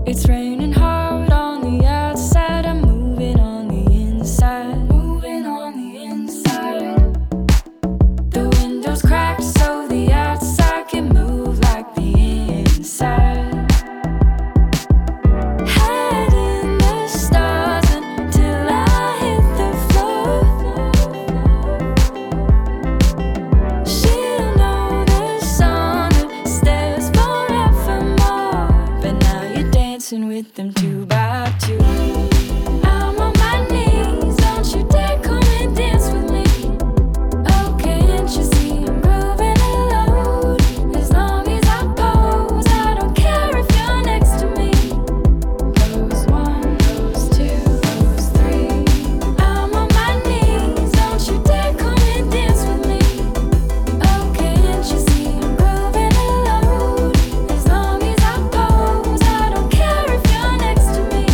It's raining hard on the outside. I'm moving on the inside. Moving on the inside. The windows cracked so the outside can move like the inside. Head in the stars until I hit the floor. She'll know the song that stays forevermore. But now you're dancing with them two by two. I'm on my knees, don't you dare come and dance with me. Oh, can't you see I'm grooving alone? As long as I pose, I don't care if you're next to me. Pose one, pose two, pose three. I'm on my knees, don't you dare come and dance with me. Oh, can't you see I'm grooving alone? As long as I pose, I don't care if you're next to me.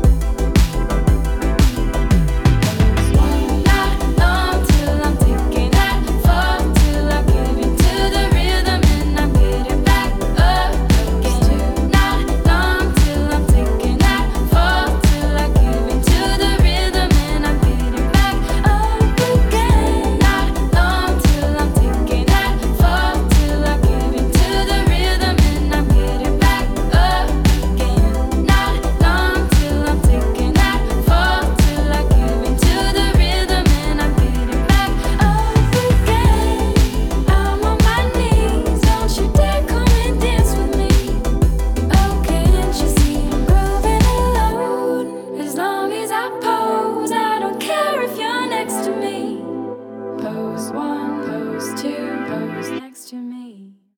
Not long till I'm taking that fall, till I give it to the rhythm and I get it back up again. Not long till I'm taking that fall, till I give it to the rhythm and I get it back up again. Not long till I'm taking that fall, till I give it to the rhythm and I get it back up again. Not long till I'm taking that fall, till I give it to the rhythm and I get it back up again. I'm on my knees, don't you dare come and dance with me. Oh, can't you see I'm grooving alone? As long as I pose, I don't care if you're next to me. Pose one, pose two, pose